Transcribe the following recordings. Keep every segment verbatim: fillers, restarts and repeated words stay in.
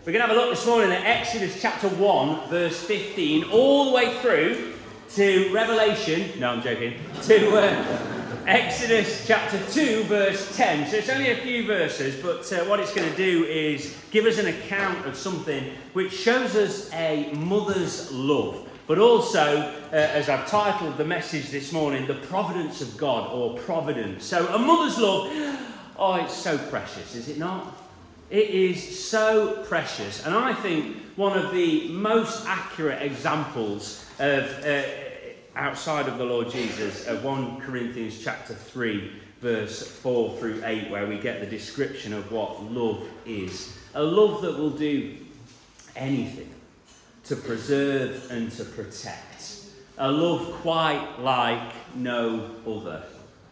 We're going to have a look this morning at Exodus chapter one, verse fifteen, all the way through to Revelation, no, I'm joking, to uh, Exodus chapter two, verse ten. So it's only a few verses, but uh, what it's going to do is give us an account of something which shows us a mother's love, but also, uh, as I've titled the message this morning, the providence of God, or providence. So a mother's love, oh, it's so precious, is it not? It is so precious, and I think one of the most accurate examples of, uh, outside of the Lord Jesus, of First Corinthians chapter three, verse four through eight, where we get the description of what love is. A love that will do anything to preserve and to protect. A love quite like no other.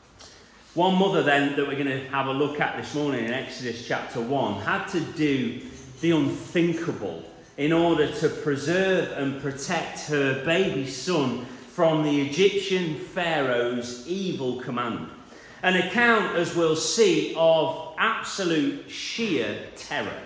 One mother then that we're going to have a look at this morning in Exodus chapter one had to do the unthinkable in order to preserve and protect her baby son from the Egyptian Pharaoh's evil command. An account, as we'll see, of absolute sheer terror,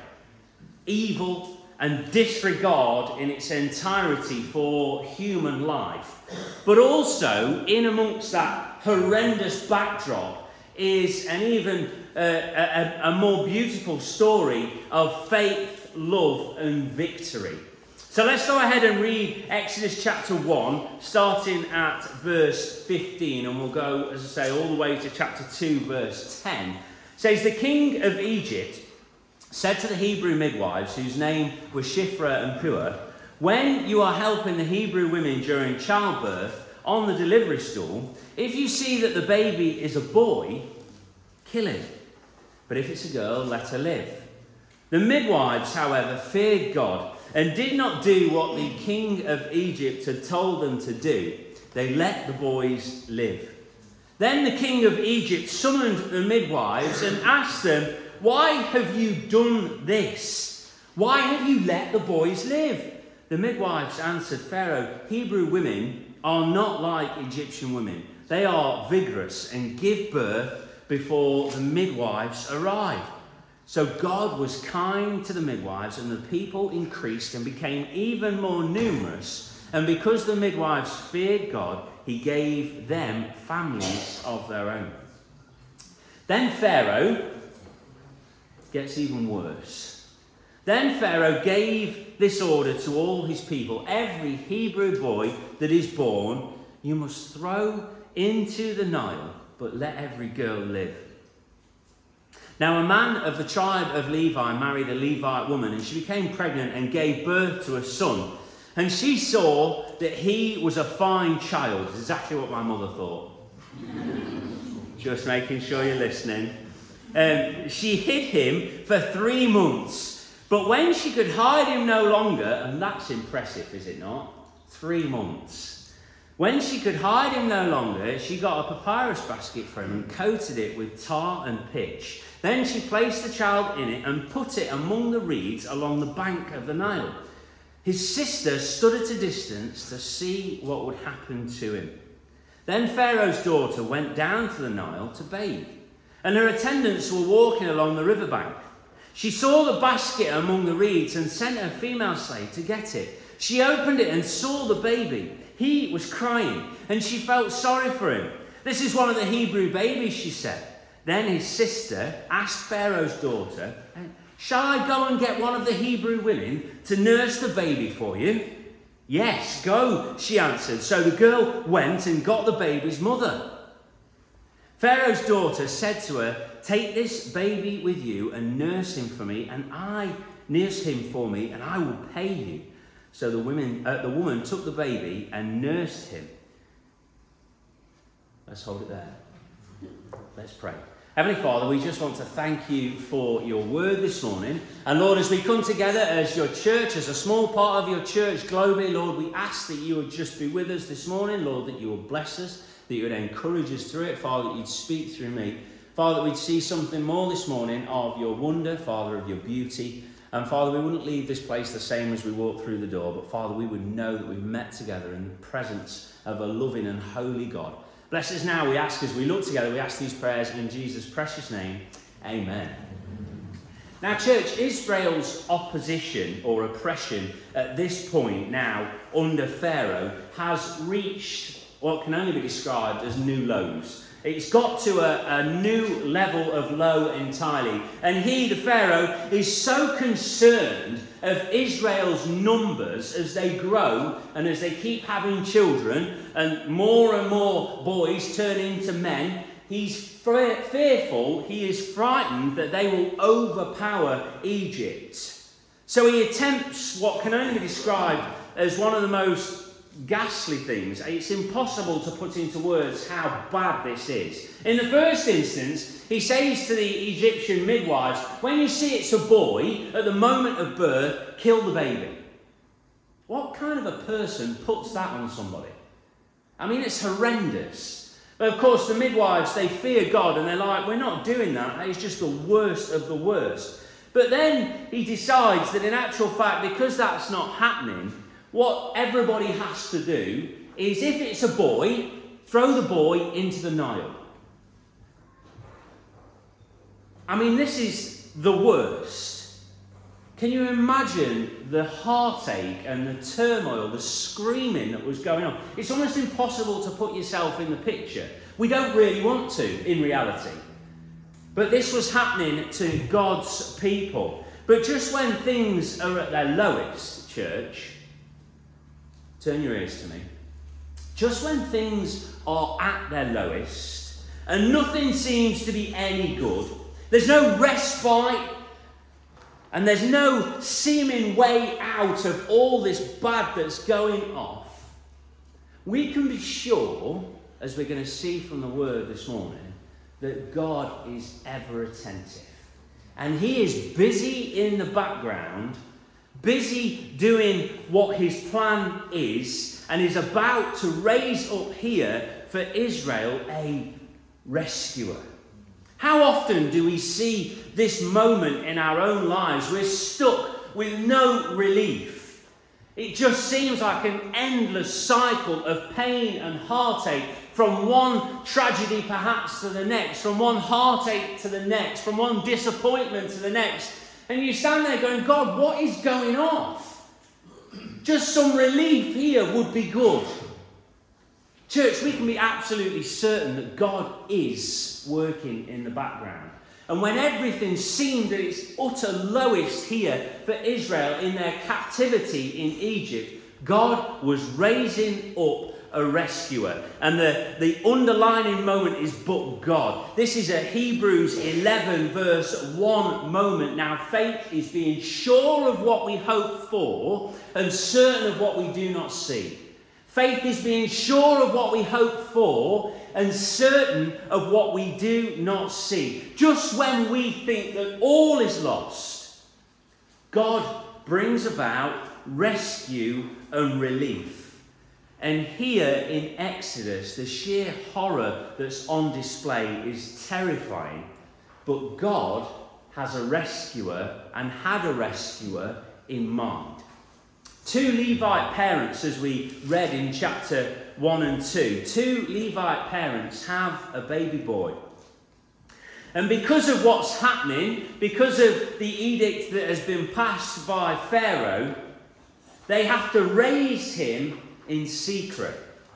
evil and disregard in its entirety for human life. But also, in amongst that horrendous backdrop, is an even uh, a, a more beautiful story of faith, love and victory. So let's go ahead and read Exodus chapter one, starting at verse fifteen, and we'll go, as I say, all the way to chapter two, verse ten. It says, "The king of Egypt said to the Hebrew midwives, whose name was Shiphrah and Puah, 'When you are helping the Hebrew women during childbirth on the delivery stool, if you see that the baby is a boy, kill him. But if it's a girl, let her live.' The midwives, however, feared God and did not do what the king of Egypt had told them to do. They let the boys live. Then the king of Egypt summoned the midwives and asked them, 'Why have you done this? Why have you let the boys live?' The midwives answered Pharaoh, 'Hebrew women are not like Egyptian women. They are vigorous and give birth before the midwives arrive.' So God was kind to the midwives, and the people increased and became even more numerous. And because the midwives feared God, he gave them families of their own. Then Pharaoh gets even worse. Then Pharaoh gave this order to all his people: 'Every Hebrew boy that is born, you must throw into the Nile, but let every girl live.' Now a man of the tribe of Levi married a Levite woman, and she became pregnant and gave birth to a son. And she saw that he was a fine child." Exactly what my mother thought. Just making sure you're listening. Um, she hid him for three months. But when she could hide him no longer, and that's impressive, is it not? Three months. When she could hide him no longer, she got a papyrus basket for him and coated it with tar and pitch. Then she placed the child in it and put it among the reeds along the bank of the Nile. His sister stood at a distance to see what would happen to him. Then Pharaoh's daughter went down to the Nile to bathe, and her attendants were walking along the riverbank. She saw the basket among the reeds and sent her female slave to get it. She opened it and saw the baby. He was crying, and she felt sorry for him. 'This is one of the Hebrew babies,' she said. Then his sister asked Pharaoh's daughter, 'Shall I go and get one of the Hebrew women to nurse the baby for you?' 'Yes, go,' she answered. So the girl went and got the baby's mother. Pharaoh's daughter said to her, 'Take this baby with you and nurse him for me, and I nurse him for me, and I will pay you.' So the women, uh, the woman took the baby and nursed him." Let's hold it there. Let's pray. Heavenly Father, we just want to thank you for your word this morning. And Lord, as we come together as your church, as a small part of your church globally, Lord, we ask that you would just be with us this morning. Lord, that you would bless us, that you would encourage us through it. Father, that you'd speak through me. Father, we'd see something more this morning of your wonder, Father, of your beauty. And Father, we wouldn't leave this place the same as we walked through the door, but Father, we would know that we've met together in the presence of a loving and holy God. Bless us now, we ask, as we look together, we ask these prayers in Jesus' precious name. Amen. Now, church, Israel's opposition or oppression at this point now under Pharaoh has reached what can only be described as new lows. It's got to a, a new level of low entirely. And he, the Pharaoh, is so concerned of Israel's numbers as they grow and as they keep having children and more and more boys turn into men. He's fearful, he is frightened that they will overpower Egypt. So he attempts what can only be described as one of the most ghastly things. It's impossible to put into words how bad this is. In the first instance, he says to the Egyptian midwives, when you see it's a boy, at the moment of birth, kill the baby. What kind of a person puts that on somebody? I mean, it's horrendous. But of course, the midwives, they fear God and they're like, we're not doing that. That is just the worst of the worst. But then he decides that in actual fact, because that's not happening, what everybody has to do is, if it's a boy, throw the boy into the Nile. I mean, this is the worst. Can you imagine the heartache and the turmoil, the screaming that was going on? It's almost impossible to put yourself in the picture. We don't really want to, in reality. But this was happening to God's people. But just when things are at their lowest, church, turn your ears to me. Just when things are at their lowest and nothing seems to be any good, there's no respite and there's no seeming way out of all this bad that's going off, we can be sure, as we're going to see from the word this morning, that God is ever attentive. And he is busy in the background, busy doing what his plan is, and is about to raise up here for Israel a rescuer. How often do we see this moment in our own lives? We're stuck with no relief. It just seems like an endless cycle of pain and heartache, from one tragedy perhaps to the next, from one heartache to the next, from one disappointment to the next. And you stand there going, God, what is going off? Just some relief here would be good. Church, we can be absolutely certain that God is working in the background. And when everything seemed at its utter lowest here for Israel in their captivity in Egypt, God was raising up a rescuer. And the, the underlining moment is but God. This is a Hebrews eleven verse one moment. Now faith is being sure of what we hope for and certain of what we do not see. Faith is being sure of what we hope for and certain of what we do not see. Just when we think that all is lost, God brings about rescue and relief. And here in Exodus, the sheer horror that's on display is terrifying. But God has a rescuer and had a rescuer in mind. Two Levite parents, as we read in chapter one and two, two Levite parents have a baby boy. And because of what's happening, because of the edict that has been passed by Pharaoh, they have to raise him in secret,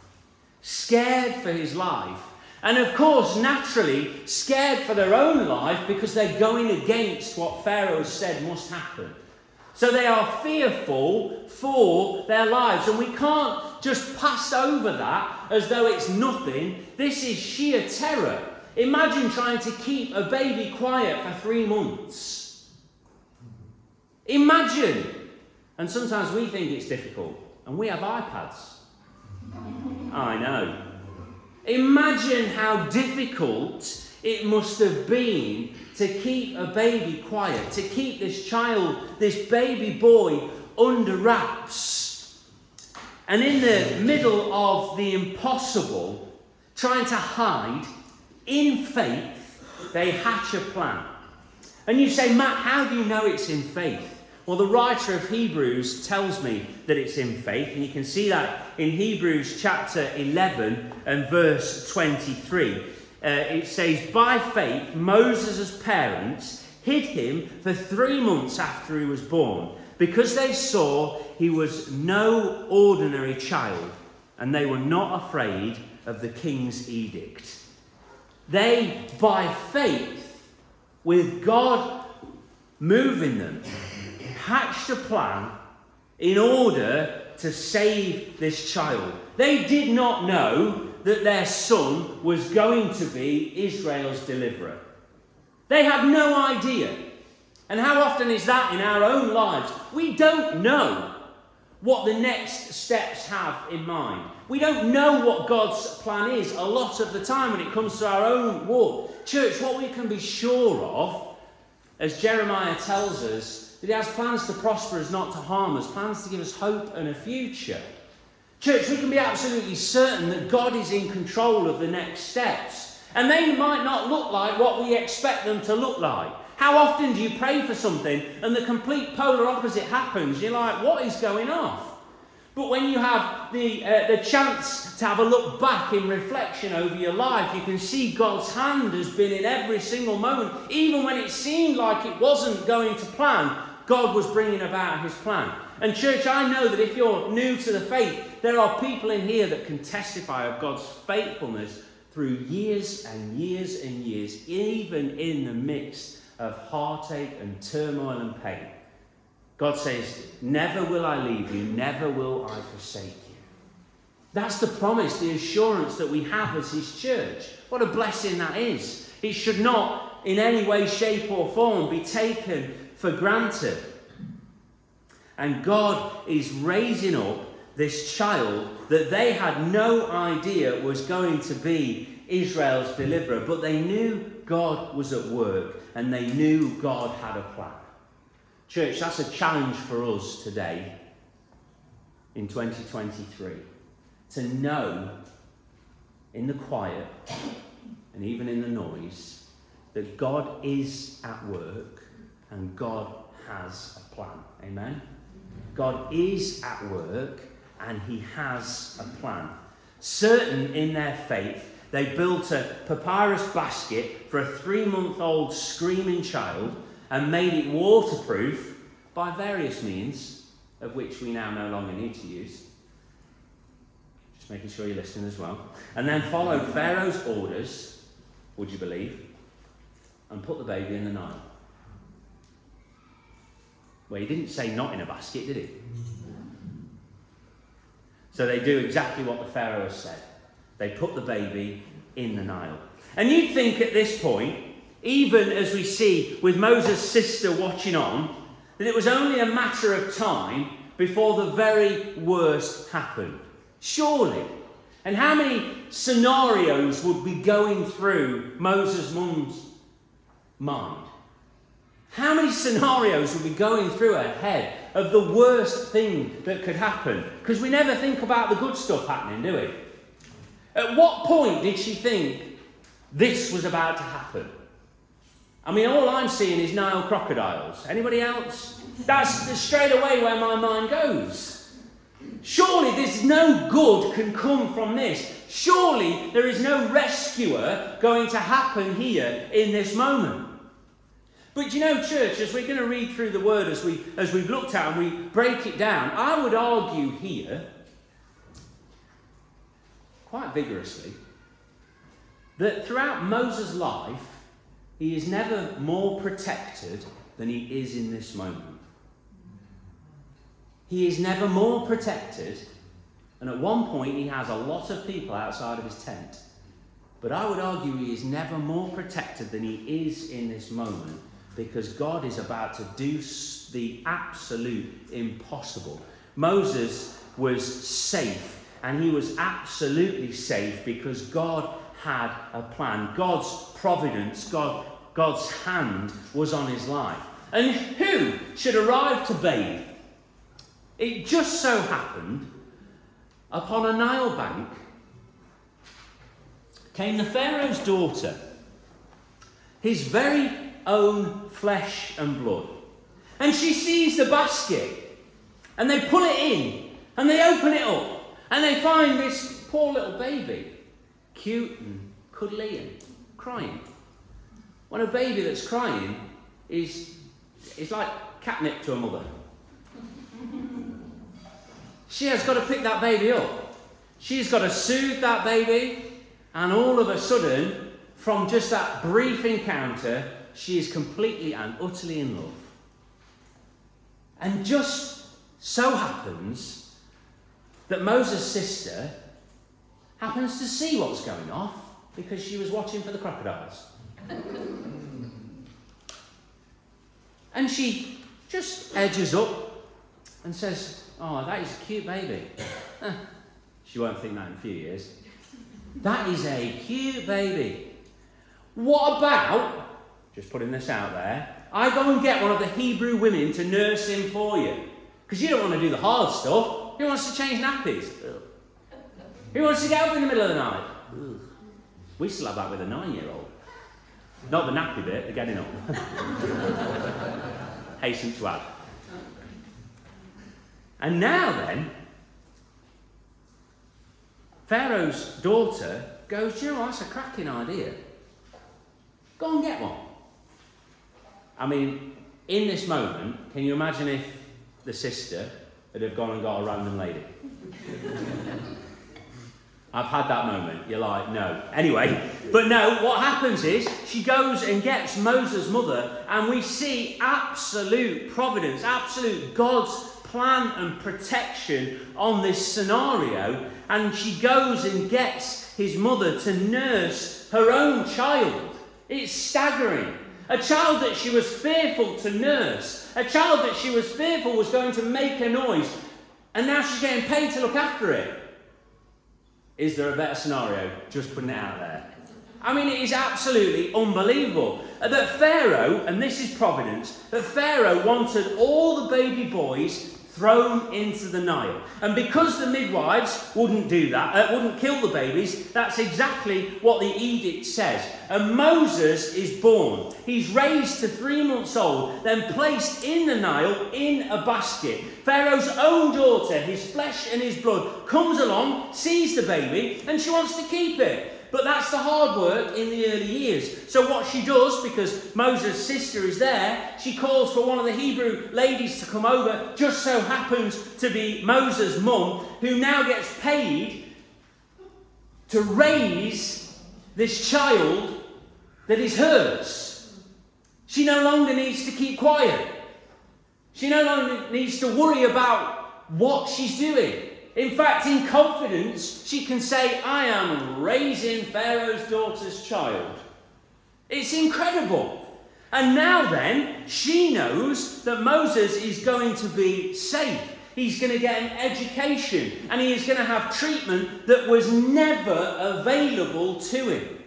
scared for his life. And of course, naturally, scared for their own life because they're going against what Pharaoh said must happen. So they are fearful for their lives. And we can't just pass over that as though it's nothing. This is sheer terror. Imagine trying to keep a baby quiet for three months. Imagine. And sometimes we think it's difficult. And we have iPads. I know. Imagine how difficult it must have been to keep a baby quiet, to keep this child, this baby boy, under wraps. And in the middle of the impossible, trying to hide, in faith, they hatch a plan. And you say, Matt, how do you know it's in faith? Well, the writer of Hebrews tells me that it's in faith, and you can see that in Hebrews chapter eleven and verse twenty-three. Uh, it says, by faith, Moses' parents hid him for three months after he was born, because they saw he was no ordinary child, and they were not afraid of the king's edict. They, by faith, with God moving them, hatched a plan in order to save this child. They did not know that their son was going to be Israel's deliverer. They had no idea. And how often is that in our own lives? We don't know what the next steps have in mind. We don't know what God's plan is a lot of the time when it comes to our own walk. Church, what we can be sure of, as Jeremiah tells us, that he has plans to prosper us, not to harm us, plans to give us hope and a future. Church, we can be absolutely certain that God is in control of the next steps. And they might not look like what we expect them to look like. How often do you pray for something and the complete polar opposite happens? You're like, what is going off? But when you have the, uh, the chance to have a look back in reflection over your life, you can see God's hand has been in every single moment. Even when it seemed like it wasn't going to plan, God was bringing about his plan. And church, I know that if you're new to the faith, there are people in here that can testify of God's faithfulness through years and years and years, even in the midst of heartache and turmoil and pain. God says, never will I leave you, never will I forsake you. That's the promise, the assurance that we have as his church. What a blessing that is. It should not in any way, shape or form be taken for granted. And God is raising up this child that they had no idea was going to be Israel's deliverer, but they knew God was at work and they knew God had a plan. Church, that's a challenge for us today in twenty twenty-three, to know in the quiet and even in the noise that God is at work and God has a plan. Amen? God is at work and he has a plan. Certain in their faith, they built a papyrus basket for a three-month-old screaming child and made it waterproof by various means, of which we now no longer need to use. Just making sure you listen as well. And then followed Pharaoh's orders, would you believe, and put the baby in the Nile. Well, he didn't say not in a basket, did he? So they do exactly what the Pharaoh said. They put the baby in the Nile. And you'd think at this point, even as we see with Moses' sister watching on, that it was only a matter of time before the very worst happened. Surely. And how many scenarios would be going through Moses' mum's mind? How many scenarios would be going through her head of the worst thing that could happen? Because we never think about the good stuff happening, do we? At what point did she think this was about to happen? I mean, all I'm seeing is Nile crocodiles. Anybody else? That's straight away where my mind goes. Surely there's no good can come from this. Surely there is no rescuer going to happen here in this moment. But you know, church, as we're going to read through the word, as, we, as we've looked at and we break it down, I would argue here, quite vigorously, that throughout Moses' life, he is never more protected than he is in this moment. He is never more protected, and at one point he has a lot of people outside of his tent. But I would argue he is never more protected than he is in this moment, because God is about to do the absolute impossible. Moses was safe, and he was absolutely safe because God had a plan. God's providence, God, God's hand was on his life. And who should arrive to bathe? It just so happened, upon a Nile bank, came the Pharaoh's daughter, his very own flesh and blood. And she sees the basket, and they pull it in, and they open it up, and they find this poor little baby, cute and cuddly and crying. When a baby that's crying, is, is like catnip to a mother. She has got to pick that baby up. She's got to soothe that baby, and all of a sudden, from just that brief encounter, she is completely and utterly in love. And just so happens that Moses' sister happens to see what's going on because she was watching for the crocodiles. And she just edges up and says, "Oh, that is a cute baby." She won't think that in a few years. That is a cute baby. What about, just putting this out there, I go and get one of the Hebrew women to nurse him for you? Because you don't want to do the hard stuff. Who wants to change nappies? Ugh. Who wants to get up in the middle of the night? Ugh. We still have that with a nine-year-old. Not the nappy bit, the getting up. Hasten to add. And now then, Pharaoh's daughter goes, "Do you know, that's a cracking idea. Go and get one." I mean, in this moment, can you imagine if the sister had have gone and got a random lady? I've had that moment. You're like, no. Anyway, but no, what happens is she goes and gets Moses' mother, and we see absolute providence, absolute God's plan and protection on this scenario. And she goes and gets his mother to nurse her own child. It's staggering. A child that she was fearful to nurse. A child that she was fearful was going to make a noise. And now she's getting paid to look after it. Is there a better scenario? Just putting it out there. I mean, it is absolutely unbelievable. That Pharaoh, and this is providence, that Pharaoh wanted all the baby boys thrown into the Nile. And because the midwives wouldn't do that, uh, wouldn't kill the babies, that's exactly what the edict says. And Moses is born. He's raised to three months old, then placed in the Nile in a basket. Pharaoh's own daughter, his flesh and his blood, comes along, sees the baby, and she wants to keep it. But that's the hard work in the early years. So what she does, because Moses' sister is there, she calls for one of the Hebrew ladies to come over. Just so happens to be Moses' mum, who now gets paid to raise this child that is hers. She no longer needs to keep quiet. She no longer needs to worry about what she's doing. In fact, in confidence, she can say, "I am raising Pharaoh's daughter's child." It's incredible. And now then, she knows that Moses is going to be safe. He's going to get an education, and he is going to have treatment that was never available to him.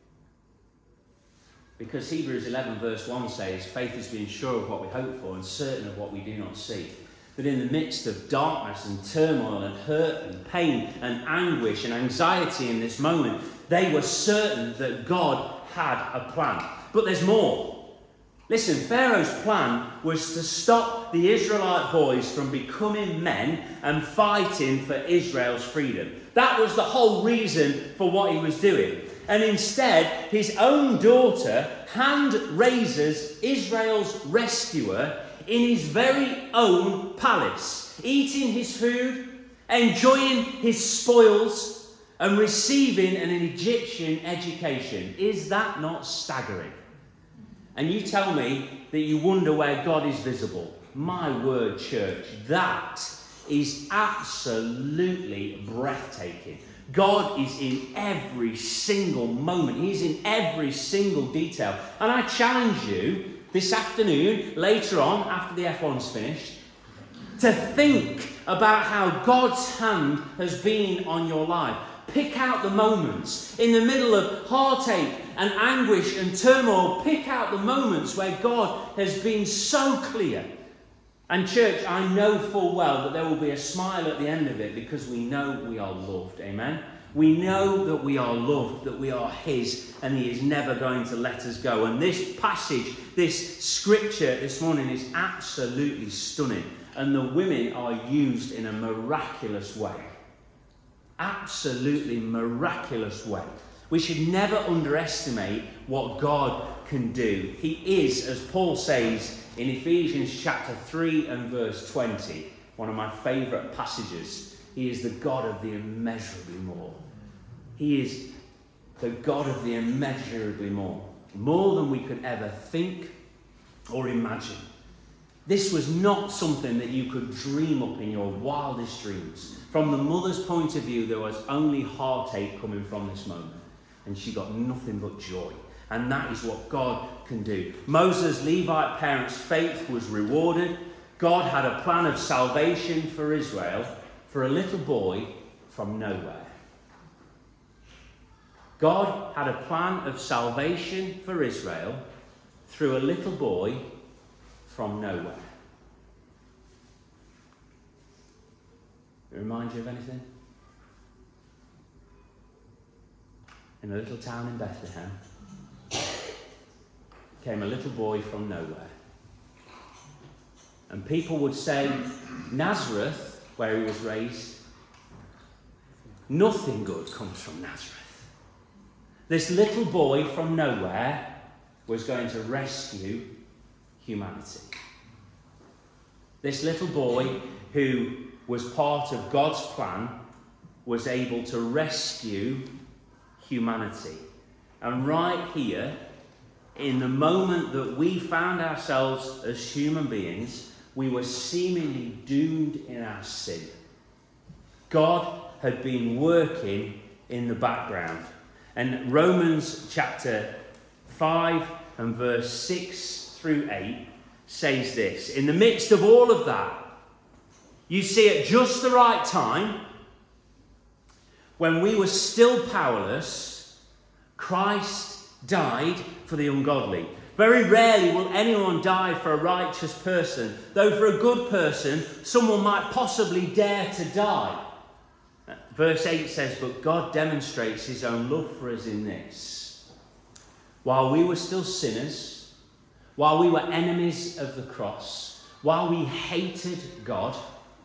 Because Hebrews eleven verse one says, "Faith is being sure of what we hope for and certain of what we do not see." That in the midst of darkness and turmoil and hurt and pain and anguish and anxiety in this moment, they were certain that God had a plan. But there's more. Listen, Pharaoh's plan was to stop the Israelite boys from becoming men and fighting for Israel's freedom. That was the whole reason for what he was doing. And instead, his own daughter hand raises Israel's rescuer in his very own palace, eating his food, enjoying his spoils, and receiving an Egyptian education. Is that not staggering? And you tell me that you wonder where God is visible. My word, church, that is absolutely breathtaking. God is in every single moment. He's in every single detail. And I challenge you this afternoon, later on, after the F one's finished, to think about how God's hand has been on your life. Pick out the moments in the middle of heartache and anguish and turmoil. Pick out the moments where God has been so clear. And church, I know full well that there will be a smile at the end of it because we know we are loved. Amen? We know that we are loved, that we are his, and he is never going to let us go. And this passage, this scripture this morning is absolutely stunning. And the women are used in a miraculous way. Absolutely miraculous way. We should never underestimate what God can do. He is, as Paul says in Ephesians chapter three and verse twenty, one of my favourite passages, he is the God of the immeasurably more. He is the God of the immeasurably more. More than we could ever think or imagine. This was not something that you could dream up in your wildest dreams. From the mother's point of view, there was only heartache coming from this moment. And she got nothing but joy. And that is what God can do. Moses' Levite parents' faith was rewarded. God had a plan of salvation for Israel for a little boy from nowhere. God had a plan of salvation for Israel through a little boy from nowhere. It remind you of anything? In a little town in Bethlehem came a little boy from nowhere. And people would say, Nazareth, where he was raised, nothing good comes from Nazareth. This little boy from nowhere was going to rescue humanity. This little boy, who was part of God's plan, was able to rescue humanity. And right here, in the moment that we found ourselves as human beings, we were seemingly doomed in our sin. God had been working in the background. And Romans chapter five and verse six through eight says this: in the midst of all of that, you see, at just the right time, when we were still powerless, Christ died for the ungodly. Very rarely will anyone die for a righteous person, though for a good person, someone might possibly dare to die. Verse eight says, but God demonstrates his own love for us in this: while we were still sinners, while we were enemies of the cross, while we hated God,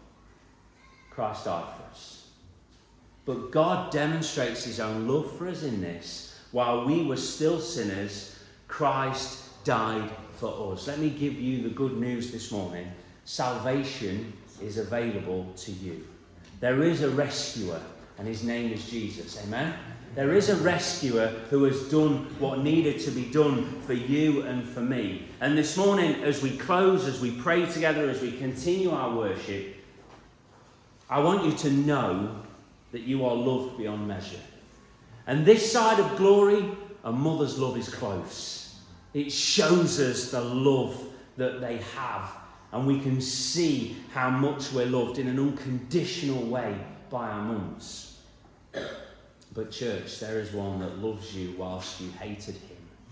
Christ died for us. But God demonstrates his own love for us in this: while we were still sinners, Christ died for us. Let me give you the good news this morning. Salvation is available to you. There is a rescuer, and his name is Jesus. Amen? There is a rescuer who has done what needed to be done for you and for me. And this morning, as we close, as we pray together, as we continue our worship, I want you to know that you are loved beyond measure. And this side of glory, a mother's love is close. It shows us the love that they have. And we can see how much we're loved in an unconditional way by our mums. But church, there is one that loves you whilst you hated him.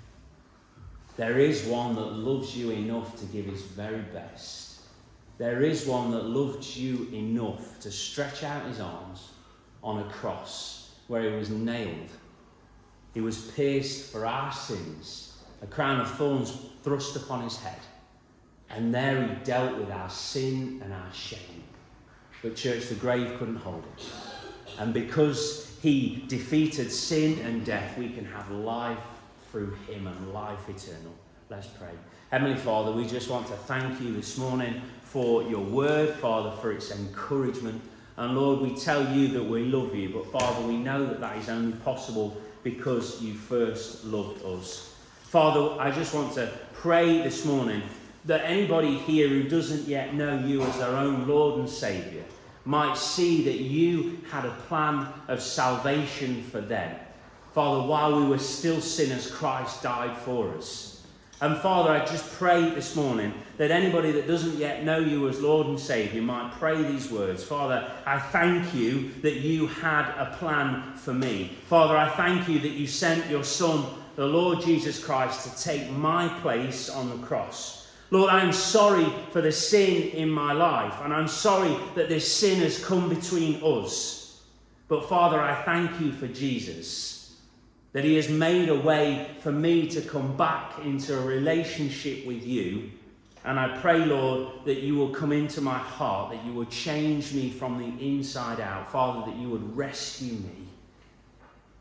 There is one that loves you enough to give his very best. There is one that loved you enough to stretch out his arms on a cross where he was nailed. He was pierced for our sins, a crown of thorns thrust upon his head. And there he dealt with our sin and our shame. But church, the grave couldn't hold it. And because he defeated sin and death, we can have life through him and life eternal. Let's pray. Heavenly Father, we just want to thank you this morning for your word, Father, for its encouragement. And Lord, we tell you that we love you, but Father, we know that that is only possible because you first loved us. Father, I just want to pray this morning that anybody here who doesn't yet know you as their own Lord and Saviour might see that you had a plan of salvation for them. Father, while we were still sinners, Christ died for us. And Father, I just pray this morning that anybody that doesn't yet know you as Lord and Saviour might pray these words. Father, I thank you that you had a plan for me. Father, I thank you that you sent your Son, the Lord Jesus Christ, to take my place on the cross. Lord, I am sorry for the sin in my life, and I'm sorry that this sin has come between us. But Father, I thank you for Jesus, that he has made a way for me to come back into a relationship with you. And I pray, Lord, that you will come into my heart, that you will change me from the inside out. Father, that you would rescue me.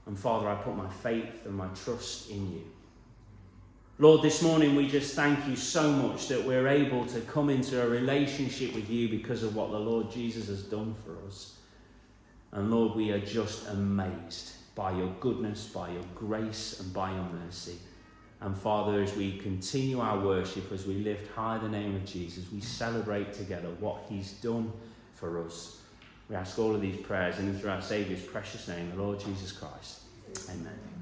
And Father, I put my faith and my trust in you. Lord, this morning we just thank you so much that we're able to come into a relationship with you because of what the Lord Jesus has done for us. And Lord, we are just amazed by your goodness, by your grace, and by your mercy. And Father, as we continue our worship, as we lift high the name of Jesus, we celebrate together what he's done for us. We ask all of these prayers in and through our Saviour's precious name, the Lord Jesus Christ. Amen.